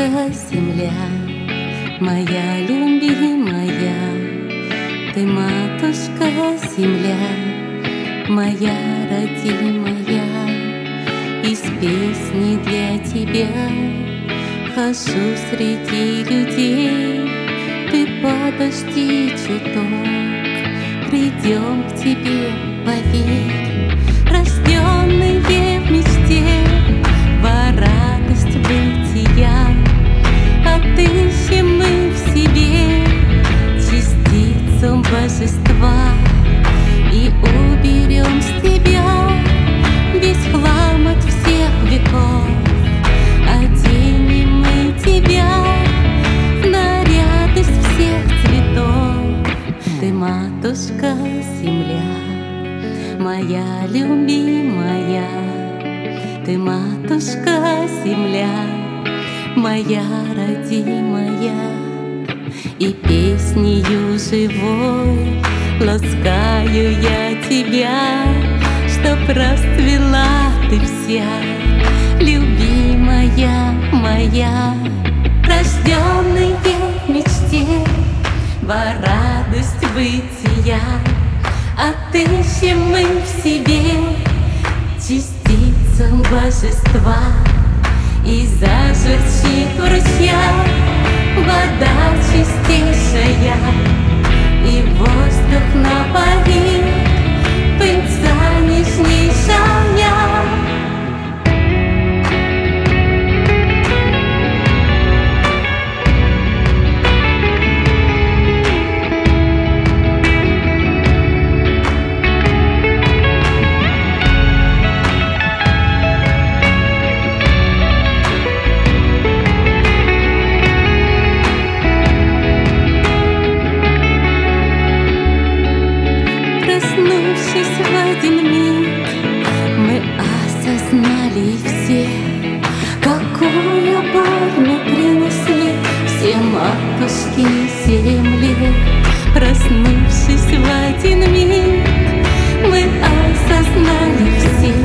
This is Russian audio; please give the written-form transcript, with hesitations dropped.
земля, моя любимая, ты, матушка земля, моя родимая. Из песни для тебя хожу среди людей. Ты подожди чуток, придем к тебе, поверь. Рожденные в мечте во радость бытия, отыщем мы в себе частицу божества и уберем с тебя весь хлам от всех веков. Оденем мы тебя в наряд из всех цветов. Ты, матушка земля, моя любимая, ты, матушка земля, моя родимая. И песнею живой ласкаю я тебя, чтоб расцвела ты вся, любимая моя. Рожденные в мечте во радость бытия, отыщем мы в себе частицу божества. И зажурчит в ручьях вода чистейшая, и воздух напоит пыльца нежнейшая. Проснувшись в один миг, мы осознали все, какую боль мы принесли все матушки земле. Проснувшись в один миг, мы осознали все,